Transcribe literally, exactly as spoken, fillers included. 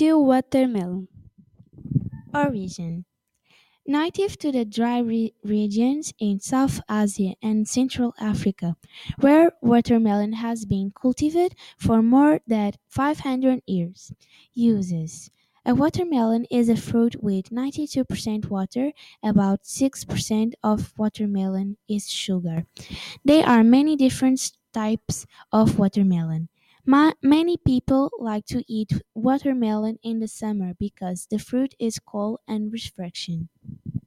to watermelon. Origin: native to the dry re- regions in South Asia and Central Africa, where watermelon has been cultivated for more than five hundred years. Uses: a watermelon is a fruit with ninety-two percent water, about six percent of watermelon is sugar. There are many different types of watermelon. Ma- many people like to eat watermelon in the summer because the fruit is cold and refreshing.